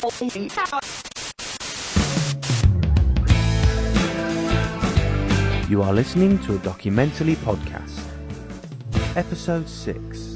You are listening to a Documentally podcast, episode 6.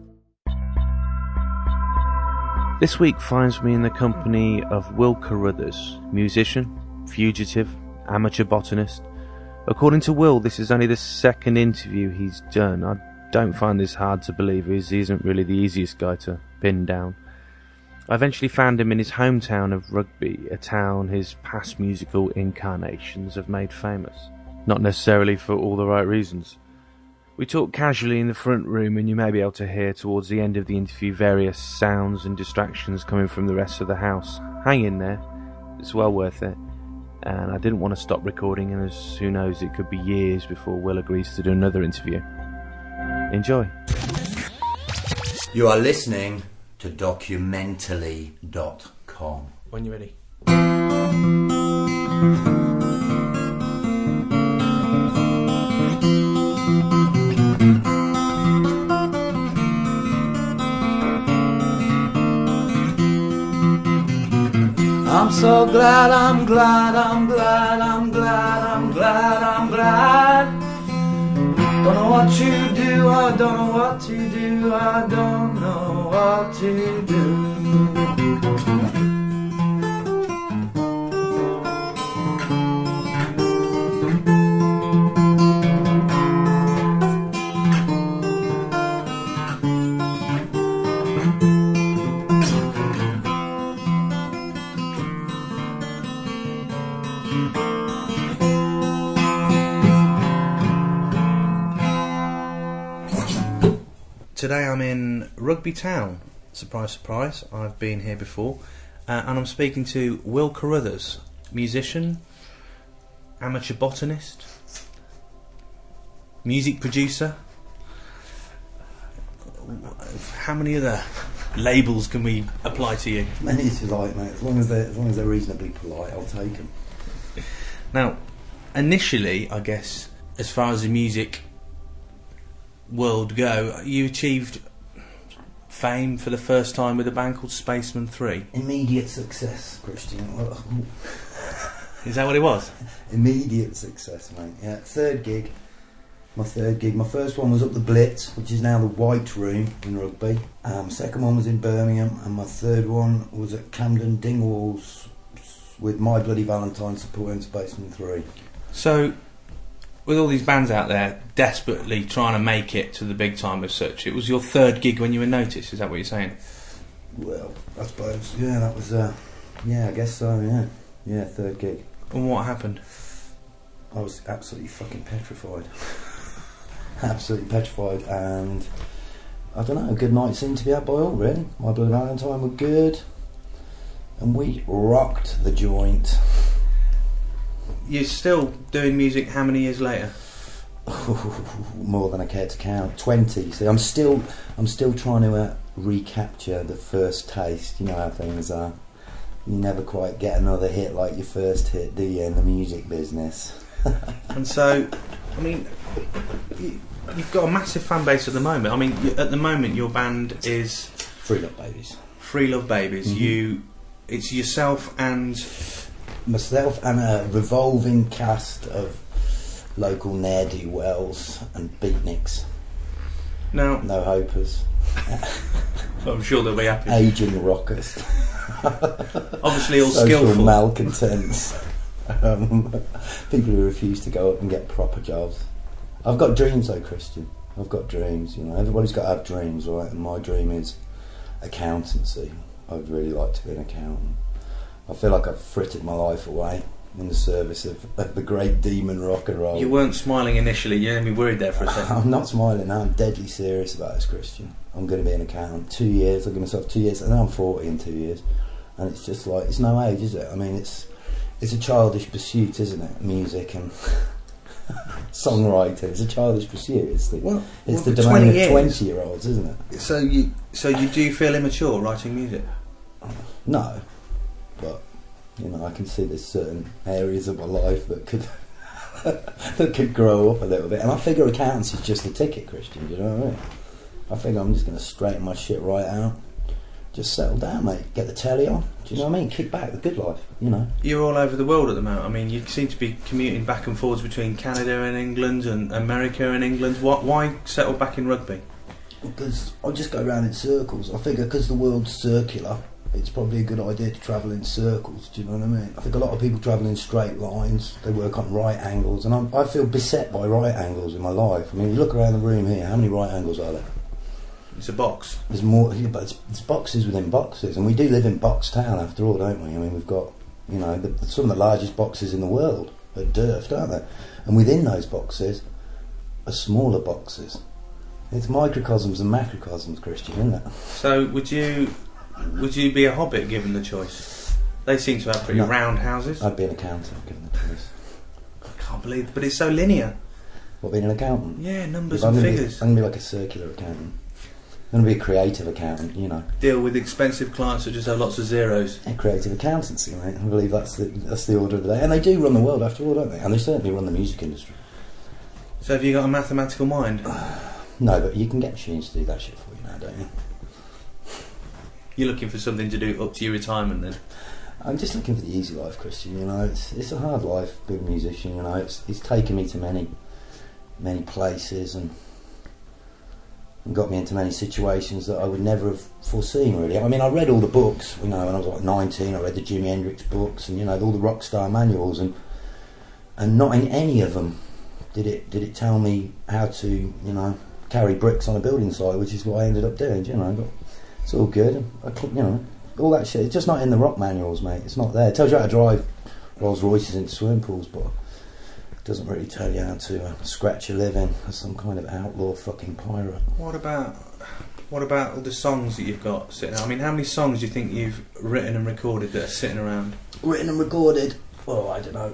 This week finds me in the company of Will Carruthers, musician, fugitive, amateur botanist. According to Will, this is only the second interview he's done. I don't find this hard to believe, as he isn't really the easiest guy to pin down. I eventually found him in his hometown of Rugby, a town his past musical incarnations have made famous. Not necessarily for all the right reasons. We talk casually in the front room, and you may be able to hear towards the end of the interview various sounds and distractions coming from the rest of the house. Hang in there, it's well worth it. And I didn't want to stop recording, and as who knows, it could be years before Will agrees to do another interview. Enjoy. You are listening to Documentally.com. When you're ready. I'm so glad, I'm glad. Don't know what to do, I don't know what to do, I don't know what to do. Today I'm in Rugby Town. Surprise, surprise, I've been here before. And I'm speaking to Will Carruthers, musician, amateur botanist, music producer. How many other labels can we apply to you? Many as you like, mate. As long as they're reasonably polite, I'll take them. Now, initially, I guess, as far as the music world go, you achieved fame for the first time with a band called Spaceman 3. Immediate success, Christian. Is that what it was? Immediate success, mate. Yeah, My third gig. My first one was up the Blitz, which is now the White Room in Rugby. Second one was in Birmingham, and my third one was at Camden Dingwalls with My Bloody Valentine supporting Spaceman 3. So, with all these bands out there desperately trying to make it to the big time as such, it was your third gig when you were noticed, is that what you're saying? Well, I suppose, yeah, that was, I guess so, yeah. Yeah, third gig. And what happened? I was absolutely fucking petrified. Absolutely petrified, and I don't know, a good night seemed to be had by all, really. My Bloody Valentine were good, and we rocked the joint. You're still doing music how many years later? More than I care to count. 20. See, I'm still trying to recapture the first taste. You know how things are. You never quite get another hit like your first hit, do you, in the music business? And so, I mean, you've got a massive fan base at the moment. I mean, at the moment your band is Free Love Babies. Free Love Babies. Mm-hmm. It's yourself and myself and a revolving cast of local ne'er-do-wells and beatniks. Now, no hopers. I'm sure they'll be happy. Aging rockers. Obviously all social skillful. Malcontents. People who refuse to go up and get proper jobs. I've got dreams though, Christian. I've got dreams, you know. Everybody's got to have dreams, right? And my dream is accountancy. I'd really like to be an accountant. I feel like I've frittered my life away in the service of the great demon rock and roll. You weren't smiling initially, you had me worried there for a second. I'm not smiling now, I'm deadly serious about this, Christian. I'm going to be an accountant. 2 years, I'll give myself 2 years, and then I'm 40 in 2 years. And it's just like, it's no age, is it? I mean, it's a childish pursuit, isn't it? Music and songwriting, it's a childish pursuit. It's the domain of 20-year-olds, isn't it? So you do feel immature writing music? No, but you know, I can see there's certain areas of my life that could grow up a little bit, and I figure accountancy is just a ticket, Christian. Do you know what I mean? I figure I'm just going to straighten my shit right out. just settle down, mate. Get the telly on. Do you know what I mean? Kick back, the good life, you know. You're all over the world at the moment. I mean, you seem to be commuting back and forwards between Canada and England and America and England. Why settle back in rugby? Because I just go around in circles. I figure because the world's circular, it's probably a good idea to travel in circles. Do you know what I mean? I think a lot of people travel in straight lines. They work on right angles, and I feel beset by right angles in my life. I mean, you look around the room here. How many right angles are there? It's a box. There's more, yeah, but it's boxes within boxes, and we do live in Box Town after all, don't we? I mean, we've got, you know, some of the largest boxes in the world are Durft, aren't they? And within those boxes are smaller boxes. It's microcosms and macrocosms, Christian, isn't it? So would you be a hobbit given the choice? They seem to have pretty round houses. I'd be an accountant given the choice. I can't believe it, but it's so linear. What, being an accountant? Yeah, numbers and figures. I'm going to be like a circular accountant. I'm going to be a creative accountant, you know. Deal with expensive clients that just have lots of zeros. Yeah, creative accountancy, mate. I believe that's the order of the day. And they do run the world after all, don't they? And they certainly run the music industry. So have you got a mathematical mind? No, but you can get machines to do that shit for you now, don't you? You're looking for something to do up to your retirement then? I'm just looking for the easy life, Christian, you know. It's a hard life being a musician, you know. It's taken me to many places and got me into many situations that I would never have foreseen, really. I mean, I read all the books, you know, when I was like 19. I read the Jimi Hendrix books and, you know, all the rock star manuals, and not in any of them did it tell me how to, you know, carry bricks on a building site, which is what I ended up doing. You know, but it's all good. You know, all that shit. It's just not in the rock manuals, mate. It's not there. It tells you how to drive Rolls Royces into swimming pools, but it doesn't really tell you how to scratch a living as some kind of outlaw fucking pirate. What about all the songs that you've got sitting around? I mean, how many songs do you think you've written and recorded that are sitting around? Written and recorded? Well, I don't know.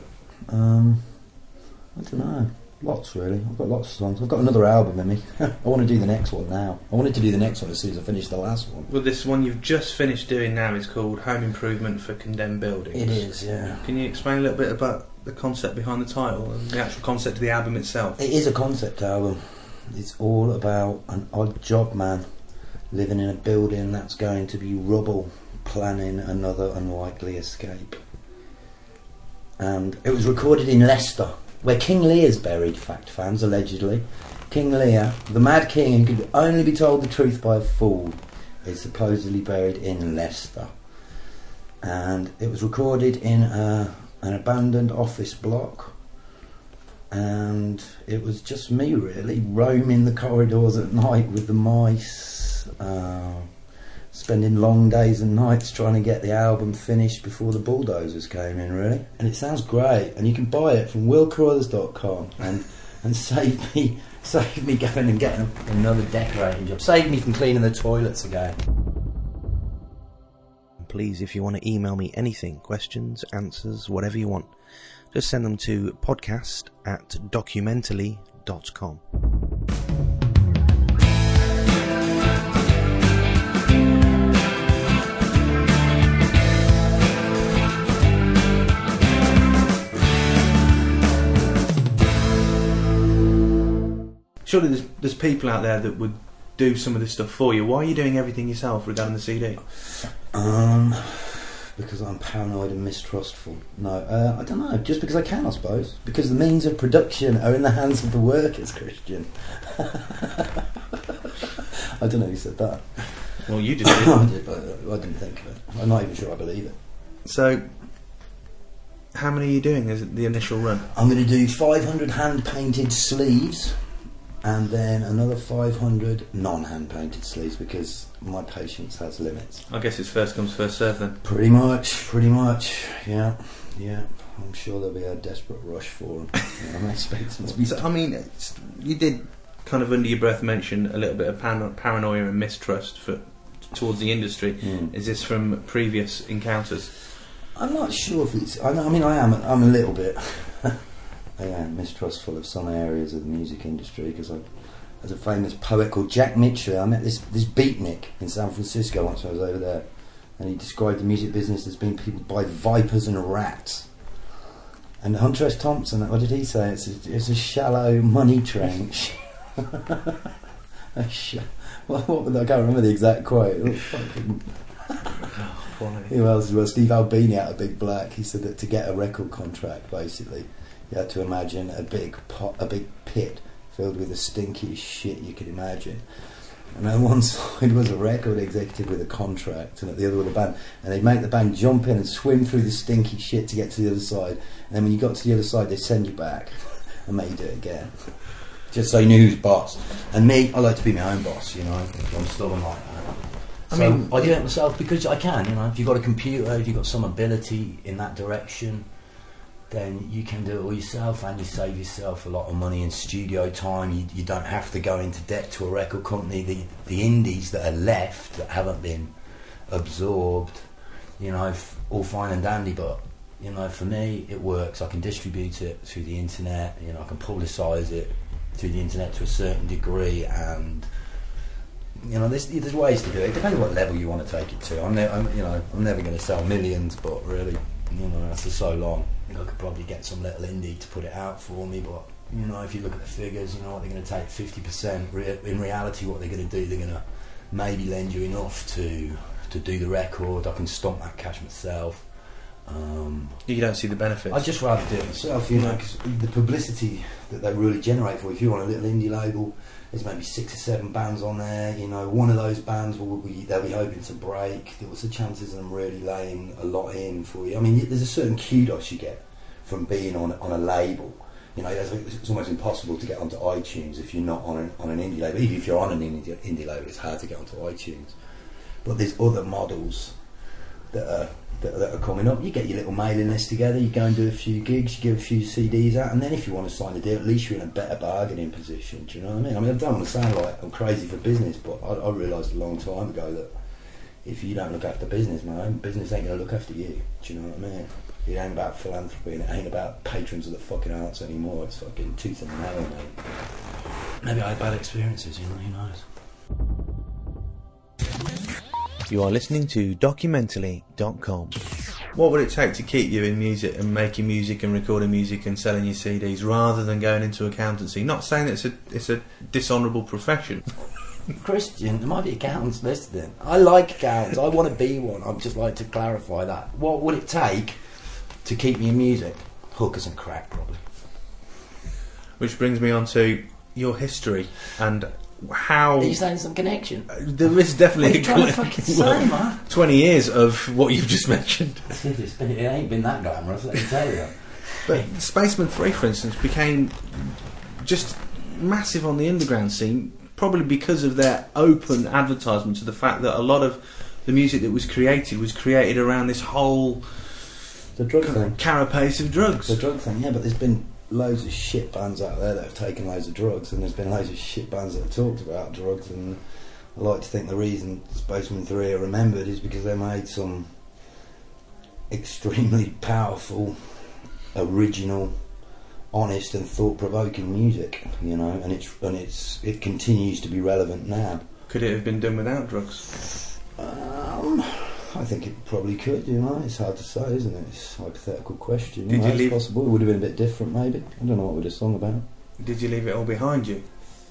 I don't know. Lots, really. I've got lots of songs. I've got another album in me. I want to do the next one now. I wanted to do the next one as soon as I finished the last one. Well, this one you've just finished doing now is called Home Improvement for Condemned Buildings. It is, yeah. Can you explain a little bit about the concept behind the title and the actual concept of the album itself? It is a concept album. It's all about an odd job man living in a building that's going to be rubble, planning another unlikely escape. And it was recorded in Leicester, where King Lear's buried, fact fans, allegedly. King Lear, the mad king who could only be told the truth by a fool, is supposedly buried in Leicester. And it was recorded in an abandoned office block, and it was just me, really, roaming the corridors at night with the mice, spending long days and nights trying to get the album finished before the bulldozers came in, really. And it sounds great, and you can buy it from willcarruthers.com and save me going and getting another decorating job. Save me from cleaning the toilets again. Please, if you want to email me anything, questions, answers, whatever you want, just send them to podcast@documentally.com. Surely there's people out there that would do some of this stuff for you. Why are you doing everything yourself regarding the CD? Because I'm paranoid and mistrustful. No, I don't know. Just because I can, I suppose. Because the means of production are in the hands of the workers, Christian. I don't know who said that. Well, you did. I did, but I didn't think of it. I'm not even sure I believe it. So, how many are you doing as the initial run? I'm going to do 500 hand-painted sleeves, and then another 500 non-hand-painted sleeves, because my patience has limits. I guess it's first comes, first served then. Pretty much, yeah. I'm sure there'll be a desperate rush for them. I'm expecting to be... So, I mean, you did kind of under your breath mention a little bit of paranoia and mistrust towards the industry. Is this from previous encounters? I'm not sure if it's... I'm a little bit... I am mistrustful of some areas of the music industry, because there's a famous poet called Jack Mitchell. I met this beatnik in San Francisco once I was over there, and he described the music business as being people by vipers and rats. And Hunter S. Thompson, what did he say? It's a shallow money trench. What was I can't remember the exact quote. quality. Who else? Well, Steve Albini out of Big Black. He said that to get a record contract, basically, you had to imagine a big pit filled with the stinkiest shit you could imagine. And on one side was a record executive with a contract, and at the other was a band. And they'd make the band jump in and swim through the stinky shit to get to the other side. And then when you got to the other side, they'd send you back and make you do it again. Just so you knew who's boss. And me, I like to be my own boss, you know. I'm stubborn like that. I do it myself because I can, you know. If you've got a computer, if you've got some ability in that direction, then you can do it all yourself, and you save yourself a lot of money in studio time. You don't have to go into debt to a record company. The indies that are left, that haven't been absorbed, you know, all fine and dandy, but, you know, for me, it works. I can distribute it through the internet, you know, I can publicise it through the internet to a certain degree, and, you know, there's ways to do it. It depends what level you want to take it to. I'm never going to sell millions, but really, you know, after so long, you know, I could probably get some little indie to put it out for me, but, you know, if you look at the figures, you know, what they're going to take 50%. In reality, what they're going to do, they're going to maybe lend you enough to do the record. I can stomp that cash myself. You don't see the benefits? I'd just rather do it myself, you know, because the publicity that they really generate for you. If you're on a little indie label, there's maybe 6 or 7 bands on there, you know, one of those bands they'll be hoping to break. What's the chances of them really laying a lot in for you? I mean, there's a certain kudos you get from being on a label. You know, it's almost impossible to get onto iTunes if you're not on an indie label. Even if you're on an indie label, it's hard to get onto iTunes. But there's other models that are coming up. You get your little mailing list together, you go and do a few gigs, you give a few CDs out, and then if you want to sign a deal, at least you're in a better bargaining position. Do you know what I mean? I don't want to sound like I'm crazy for business, but I realised a long time ago that if you don't look after business, man, business ain't going to look after you. Do you know what I mean? It ain't about philanthropy, and it ain't about patrons of the fucking arts anymore. It's fucking tooth and nail, mate. Maybe I had bad experiences, you know, who knows? You are listening to Documentally.com. What would it take to keep you in music and making music and recording music and selling your CDs rather than going into accountancy? Not saying that it's a dishonourable profession. Christian, there might be accountants listening. I like accountants. I want to be one. I'd just like to clarify that. What would it take to keep me in music? Hookers and crack, probably. Which brings me on to your history and how... Are you saying some connection? There is definitely a connection. Man? 20 years of what you've just mentioned. It ain't been that glamorous, let me tell you. But Spaceman 3, for instance, became just massive on the underground scene, probably because of their open advertisement to the fact that a lot of the music that was created around this whole... The drug thing. Carapace of drugs. The drug thing, yeah, but there's been loads of shit bands out there that have taken loads of drugs, and there's been loads of shit bands that have talked about drugs, and I like to think the reason Spaceman 3 are remembered is because they made some extremely powerful, original, honest and thought-provoking music, you know, and it continues to be relevant now. Could it have been done without drugs? I think it probably could, you know. It's hard to say, isn't it? It's a hypothetical question. Did you leave... It's possible. It would have been a bit different, maybe. I don't know what we'd have sung about. Did you leave it all behind you?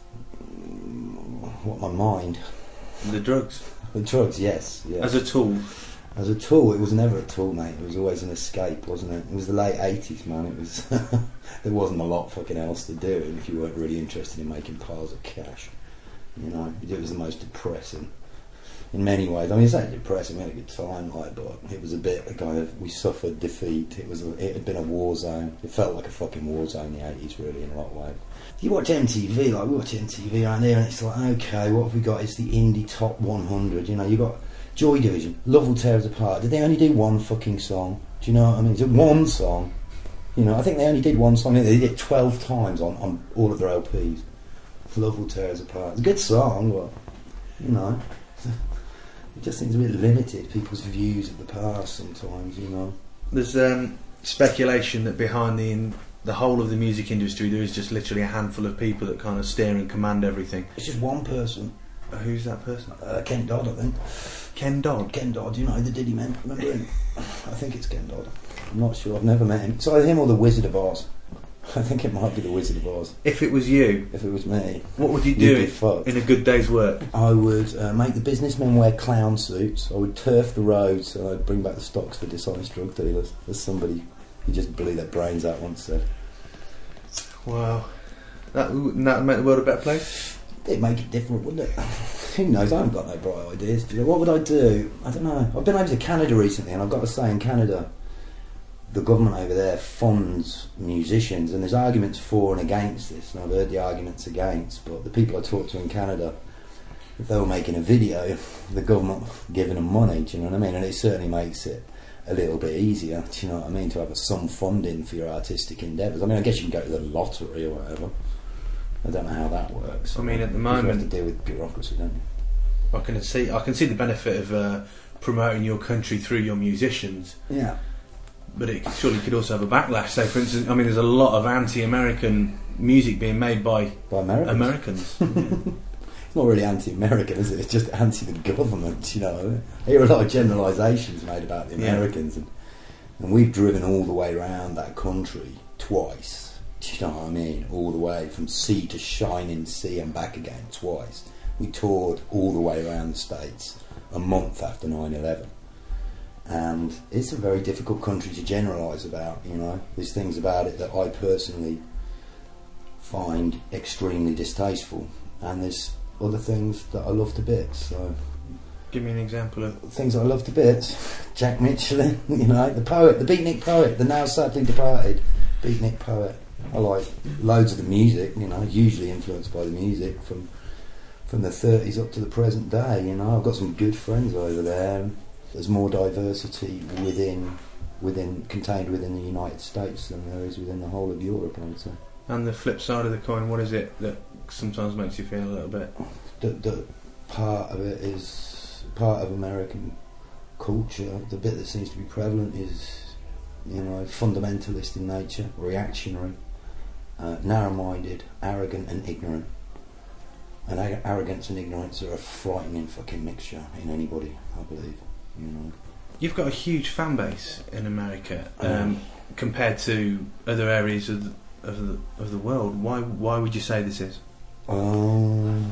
What, my mind? The drugs? The drugs, yes. As a tool? As a tool, it was never a tool, mate. It was always an escape, wasn't it? It was the late 80s, man. It was... there wasn't a lot fucking else to do if you weren't really interested in making piles of cash. You know, it was the most depressing... In many ways, I mean, it's not depressing. We had a good time, like, but it was a bit kind of, we suffered defeat. It had been a war zone. It felt like a fucking war zone in the 80s, really, in a lot of ways. You watch MTV, like we watch MTV around here, and it's like, okay, what have we got? It's the indie top 100. You know, you got Joy Division, Love Will Tear Us Apart. Did they only do one fucking song? Do you know what I mean? Is it one song? You know, I think they only did one song. They did it 12 times on all of their LPs. Love Will Tear Us Apart. It's a good song, but you know. It just seems a bit limited, people's views of the past sometimes, you know. There's speculation that behind the whole of the music industry there is just literally a handful of people that kind of steer and command everything. It's just one person. Who's that person? Ken Dodd, I think. Ken Dodd? Ken Dodd, you know, the Diddy Man. Remember him? I think it's Ken Dodd. I'm not sure, I've never met him. It's either him or the Wizard of Oz. I think it might be the Wizard of Oz. If it was you, If it was me, what would you you'd be do fucked. in a good day's work? I would make the businessmen wear clown suits. I would turf the roads, and I'd bring back the stocks for dishonest drug dealers. As somebody who just blew their brains out once said. Wow. That would make the world a better place? It'd make it different, wouldn't it? Who knows? I haven't got no bright ideas. What would I do? I don't know. I've been over to Canada recently, and I've got to say, in Canada, the government over there funds musicians, and there's arguments for and against this, and I've heard the arguments against, but the people I talk to in Canada, if they were making a video, the government giving them money, do you know what I mean? And it certainly makes it a little bit easier, do you know what I mean, to have some funding for your artistic endeavours. I mean, I guess you can go to the lottery or whatever. I don't know how that works. I mean, at the You moment, have to deal with bureaucracy, don't you? I can see the benefit of promoting your country through your musicians. Yeah. But it surely could also have a backlash. Say, for instance, I mean, there's a lot of anti-American music being made by Americans. Americans. It's not really anti-American, is it? It's just anti the government, you know. I hear a lot of generalisations made about the Americans, and we've driven all the way around that country twice. Do you know what I mean? All the way from sea to shining sea and back again twice. We toured all the way around the States a month after 9/11. And it's a very difficult country to generalise about, you know. There's things about it that I personally find extremely distasteful, and there's other things that I love to bits. So, Give me an example of things I love to bits. Jack Michelin, you know, the poet, the beatnik poet, the now sadly departed beatnik poet. I like loads of the music, you know, usually influenced by the music from the 30s up to the present day, you know. I've got some good friends over there. There's more diversity contained within the United States than there is within the whole of Europe, I would say. And the flip side of the coin, what is it that sometimes makes you feel a little bit? The part of it is part of American culture. The bit that seems to be prevalent is, you know, fundamentalist in nature, reactionary, narrow-minded, arrogant and ignorant. And arrogance and ignorance are a frightening fucking mixture in anybody, I believe. You know. You've got a huge fan base in America compared to other areas of the world. Why would you say this is? Why?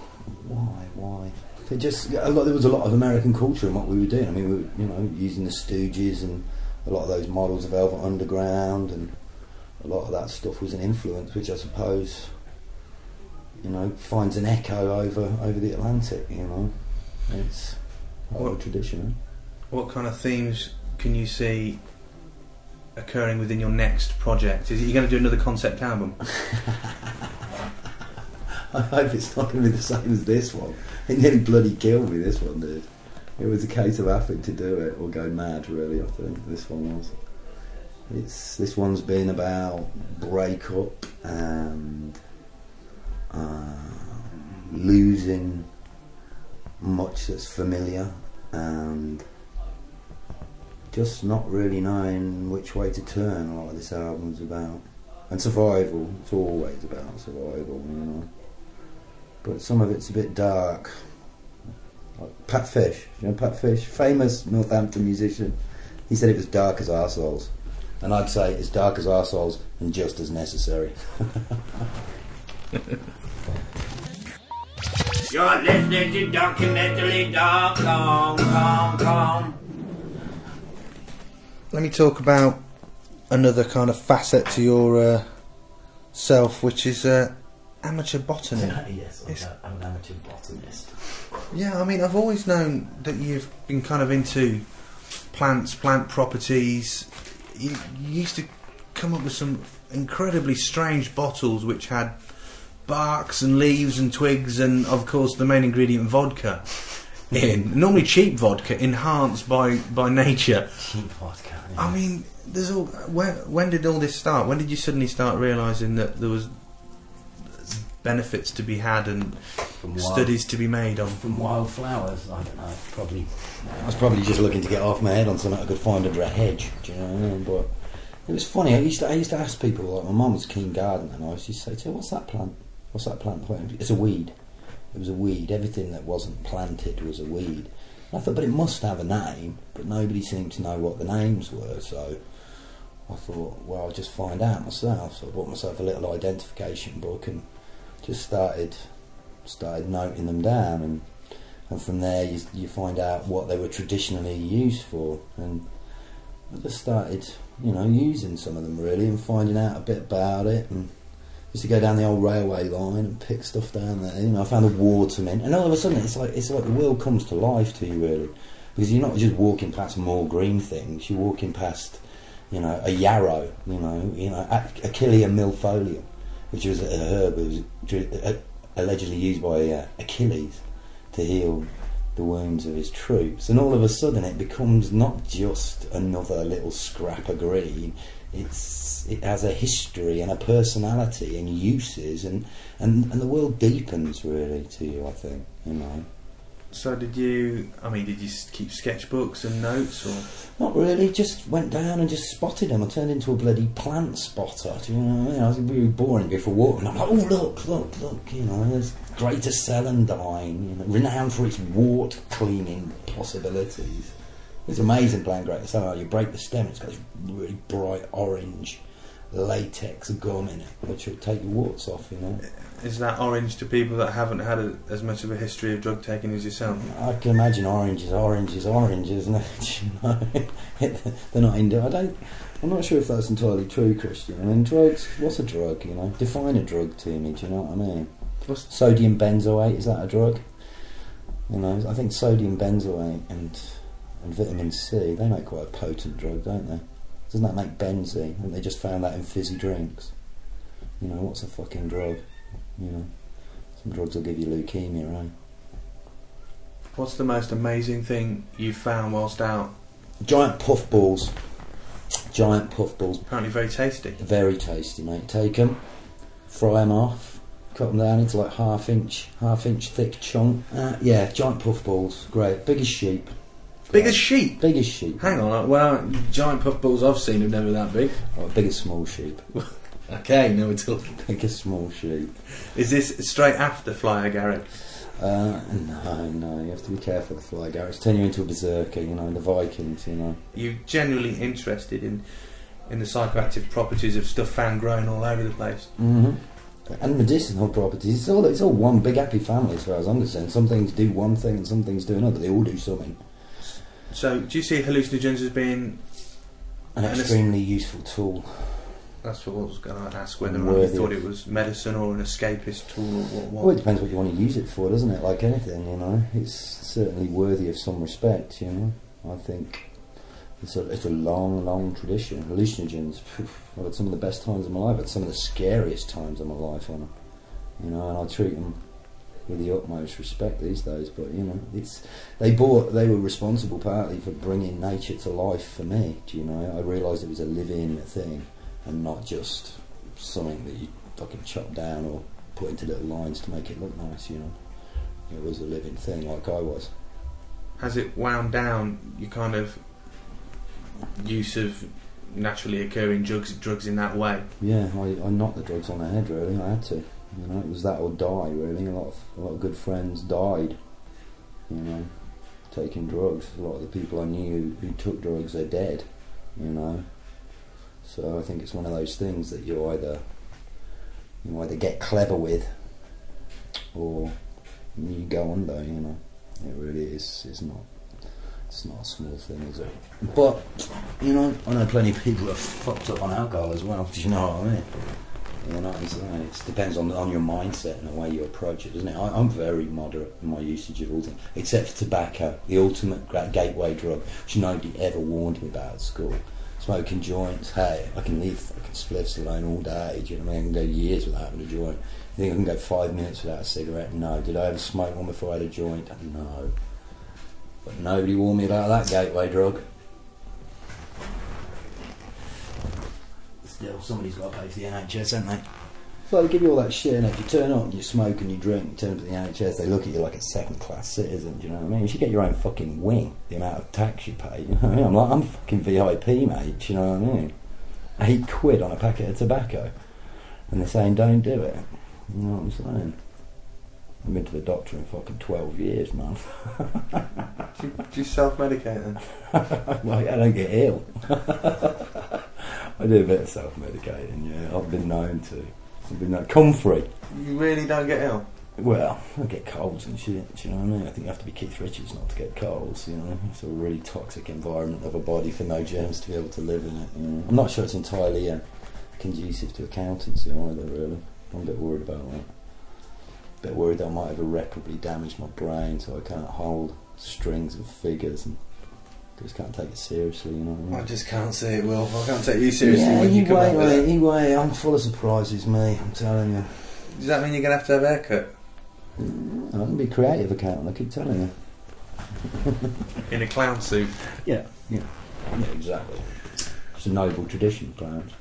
There was a lot of American culture in what we were doing. I mean, we were, you know, using the Stooges and a lot of those models of Velvet Underground, and a lot of that stuff was an influence, which I suppose, you know, finds an echo over the Atlantic. You know, it's part of the tradition. What kind of themes can you see occurring within your next project? Is you going to do another concept album? I hope it's not going to be the same as this one. It nearly bloody killed me, this one, dude. It was a case of having to do it or go mad, really, I think, this one was. This one's been about breakup and losing much that's familiar, and just not really knowing which way to turn. A lot of this album's about, and survival. It's always about survival, you know. But some of it's a bit dark. Like Pat Fish, you know Pat Fish, famous Northampton musician. He said it was dark as arseholes, and I'd say it's dark as arseholes and just as necessary. You're listening to Documentally Dark. Calm. Let me talk about another kind of facet to your self, which is amateur botany. Yes, I'm an amateur botanist. Yeah, I mean, I've always known that you've been kind of into plants, plant properties. You used to come up with some incredibly strange bottles which had barks and leaves and twigs and, of course, the main ingredient, vodka. Normally cheap vodka, enhanced by nature. Cheap vodka. Yeah. I mean, there's all. When did all this start? When did you suddenly start realising that there was benefits to be had and studies to be made on? From wildflowers, I don't know. I was probably just looking to get off my head on something I could find under a hedge. Do you know what I mean? But it was funny. I used to ask people. Like, my mum was a keen gardener, and I used to say to her, "What's that plant? What's that plant? It's a weed." It was a weed. Everything that wasn't planted was a weed. And I thought, but it must have a name. But nobody seemed to know what the names were. So I thought, well, I'll just find out myself. So I bought myself a little identification book and just started noting them down, and from there you find out what they were traditionally used for, and I just started, using some of them really, and finding out a bit about it, and used to go down the old railway line and pick stuff down there. I found a watermint, and all of a sudden it's like the world comes to life to you really, because you're not just walking past more green things, you're walking past, a yarrow, Achillea milfolia, which was a herb that was allegedly used by Achilles to heal the wounds of his troops, and all of a sudden it becomes not just another little scrap of green. It has a history and a personality and uses, and the world deepens really to you, I think. So did you keep sketchbooks and notes, or? Not really, just went down and just spotted them. I turned into a bloody plant spotter, do you know what I mean? I was really boring before walking. I'm like, oh look, there's greater celandine, renowned for its wart cleaning possibilities. It's amazing plant greater celandine. You break the stem, it's got this really bright orange latex gum in it, which will take your warts off, Is that orange to people that haven't had as much of a history of drug taking as yourself? I can imagine orange is orange, isn't it? They're not into. I'm not sure if that's entirely true, Christian. I mean, drugs. What's a drug? Define a drug to me. Do you know what I mean? Sodium benzoate, is that a drug? I think sodium benzoate and vitamin C, they make quite a potent drug, don't they? Doesn't that make benzene? And they just found that in fizzy drinks. What's a fucking drug? Some drugs will give you leukemia, right? What's the most amazing thing you found whilst out? Giant puffballs. Apparently very tasty. Very tasty, mate. Take them, fry them off, cut them down into like half inch thick chunk. Giant puffballs, great. Big as sheep. Big as sheep? Big as sheep. Hang on, giant puffballs I've seen have never that big. Oh, big as small sheep. Okay, no, we're talking. Big as small sheep. Is this straight after Fly Agaric? No, you have to be careful with the Fly Agaric. It's turn you into a berserker, the Vikings, You're genuinely interested in the psychoactive properties of stuff found growing all over the place. Mm-hmm. And medicinal properties. It's all one big happy family as far as I'm concerned. Some things do one thing and some things do another. They all do something. So, do you see hallucinogens as being an extremely useful tool? That's what I was going to ask, whether you thought it was medicine or an escapist tool or what. Well, it depends what you want to use it for, doesn't it? Like anything, It's certainly worthy of some respect, I think it's a long tradition. Hallucinogens, I've had some of the best times of my life. I've had some of the scariest times of my life on them, and I treat them with the utmost respect these days. But they were responsible partly for bringing nature to life for me. I realised it was a living thing and not just something that you fucking chop down or put into little lines to make it look nice. It was a living thing, like I was. Has it wound down your kind of use of naturally occurring drugs in that way? Yeah, I knocked the drugs on the head. Really, I had to. It was that or die. Really, a lot of good friends died. Taking drugs. A lot of the people I knew who took drugs are dead. So I think it's one of those things that you either get clever with, or you go under. It really is. It's not a small thing, is it? But I know plenty of people who are fucked up on alcohol as well. Do you know what I mean? It depends on your mindset and the way you approach it, doesn't it? I'm very moderate in my usage of all things, except for tobacco, the ultimate gateway drug, which nobody ever warned me about at school. Smoking joints, hey, I can leave fucking spliffs alone all day, do you know what I mean? I can go years without having a joint. You think I can go 5 minutes without a cigarette? No. Did I ever smoke one before I had a joint? No. But nobody warned me about that gateway drug. Still, somebody's got to pay for the NHS, haven't they? So they give you all that shit, and if you turn up and you smoke and you drink, you turn up to the NHS, they look at you like a second-class citizen, do you know what I mean? You should get your own fucking wing, the amount of tax you pay, you know what I mean? I'm fucking VIP, mate, do you know what I mean? £8 on a packet of tobacco, and they're saying don't do it, you know what I'm saying? I've been to the doctor in fucking 12 years, man. Do you self-medicate then? Well, I don't get ill. I do a bit of self-medicating, yeah. I've been known to. Comfrey. You really don't get ill? Well, I get colds and shit, do you know what I mean? I think you have to be Keith Richards not to get colds, you know. It's a really toxic environment of a body for no germs to be able to live in it, you know. I'm not sure it's entirely conducive to accountancy either, really. I'm a bit worried about that. A bit worried that I might have irreparably damaged my brain so I can't hold strings of figures and just can't take it seriously, you know what I mean? I just can't see it, Will. I can't take you seriously when you come anyway, up with it. Anyway, I'm full of surprises, me, I'm telling you. Does that mean you're going to have a haircut? I can be a creative accountant, I keep telling you. In a clown suit? Yeah, exactly. It's a noble tradition, clowns.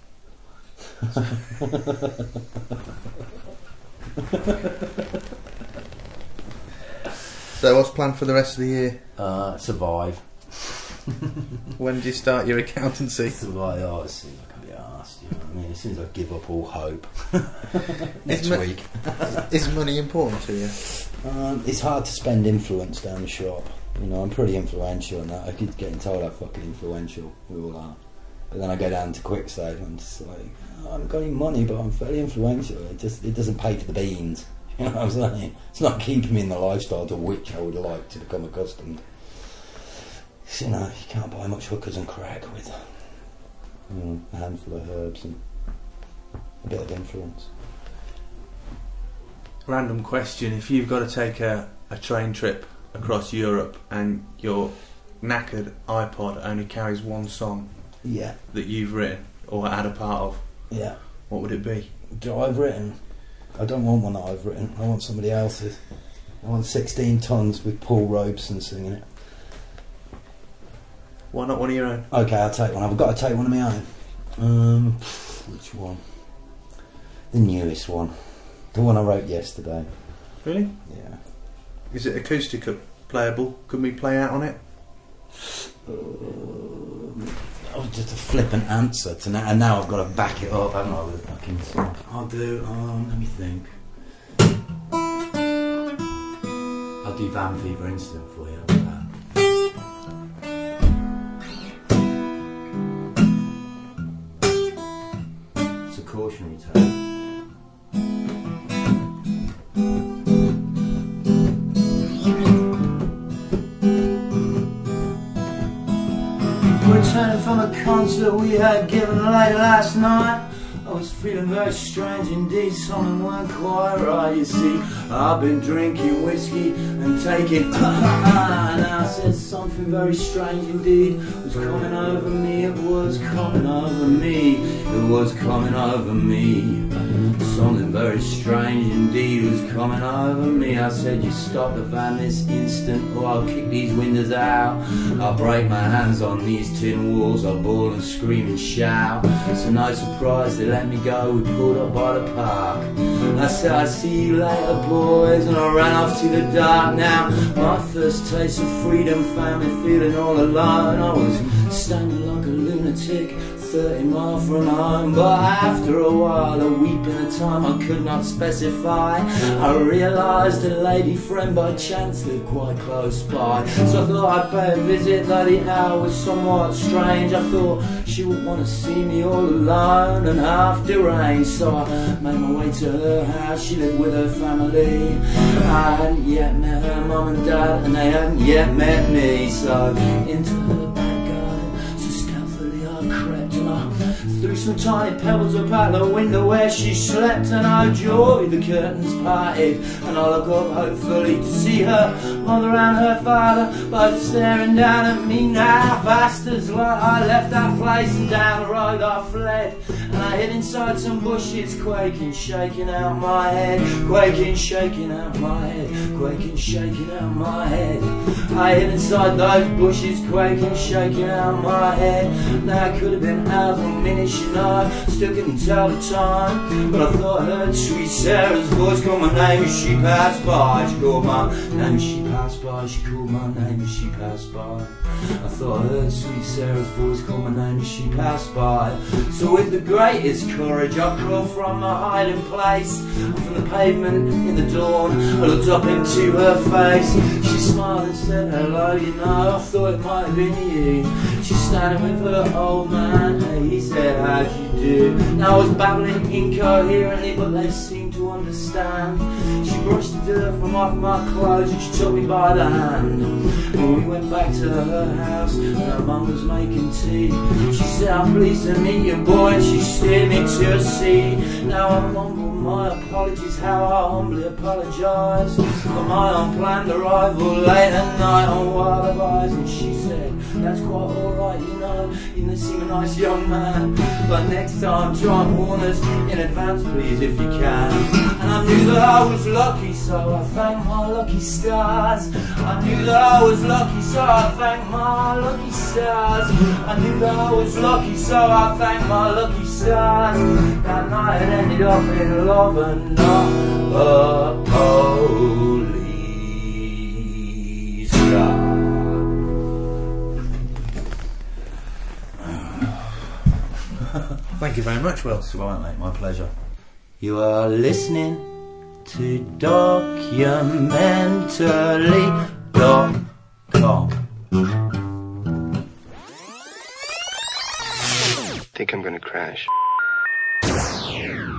So what's planned for the rest of the year? Survive. When do you start your accountancy? Survive, as soon as I can be arsed, you know what I mean? As soon as I give up all hope. Next week. Is money important to you? It's hard to spend influence down the shop. You know, I'm pretty influential and that. I keep getting told how fucking influential we all are. But then I go down to Quicksave and I'm just like, I haven't got any money, but I'm fairly influential. It doesn't pay for the beans. You know what I'm saying? It's not keeping me in the lifestyle to which I would like to become accustomed. So, you know, you can't buy much hookers and crack with a handful of herbs and a bit of influence. Random question: if you've got to take a train trip across Europe and your knackered iPod only carries one song that you've written or had a part of, what would it be? That I've written? I don't want one that I've written. I want somebody else's. I want 16 Tons with Paul Robeson singing it. Why not one of your own? Okay, I'll take one. I've got to take one of my own. Which one? The newest one. The one I wrote yesterday. Really? Yeah. Is it acoustic playable? Could we play out on it? Just a flippant answer to that, and now I've got to back it up, haven't I, with a fucking song. I'll do, let me think. I'll do Van Fever Incident for you. It's a cautionary tale. Returning from a concert we had given late last night, I was feeling very strange indeed. Something weren't quite right, you see. I've been drinking whiskey and taking and I said something very strange indeed was coming over me. It was coming over me. It was coming over me. Something very strange indeed was coming over me. I said, you stop the van this instant or I'll kick these windows out. I'll break my hands on these tin walls. I'll bawl and scream and shout. It's a no surprise they let me go. We pulled up by the park. I said, I'll see you later boys, and I ran off to the dark. Now my first taste of freedom found me feeling all alone. I was standing like a lunatic 30 miles from home, but after a while, a weep in a time I could not specify, I realised a lady friend by chance lived quite close by. So I thought I'd pay a visit, though the hour was somewhat strange. I thought she would want to see me all alone and half deranged. So I made my way to her house. She lived with her family. I hadn't yet met her mum and dad, and they hadn't yet met me. So into her back garden, so stealthily I crept, and I threw some tiny pebbles up out the window where she slept. And I joy, the curtains parted, and I look up hopefully to see her mother and her father both staring down at me now. Bastards, like I left that place and down the road I fled, and I hid inside some bushes, quaking, shaking out my head, quaking, shaking out my head, quaking, shaking out my head. I hid inside those bushes, quaking, shaking out my head. Now it could have been hours or minutes, you know, still couldn't tell the time, but I thought I heard sweet Sarah's voice call my name as she passed by. She called my name as she passed by. She called my name as she passed by. I thought I heard sweet Sarah's voice call my name as she passed by. So with the greatest courage I crawled from my hiding place, from the pavement in the dawn I looked up into her face. She smiled and said hello, you know, I thought it might have been you. She's standing with her old man, he said said, how'd you do? Now I was babbling incoherently, but they seemed to understand. She brushed the dirt from off my clothes and she took me by the hand. And we went back to her house and her mum was making tea. She said, I'm pleased to meet you, boy, and she steered me to a seat. Now I mumbled my apologies, how I humbly apologise for my unplanned arrival late at night on Wild of Eyes. And she said, that's quite alright, you know, you seem a nice young man, but next time try and warn us in advance, please, if you can. And I knew that I was lucky, so I thanked my lucky stars. I knew that I was lucky, so I thanked my lucky stars. I knew that I was lucky, so I thanked my lucky stars. That night it ended up in love and not a police car. Thank you very much, Will. That's all right, mate. My pleasure. You are listening to documentally.com. I think I'm gonna crash.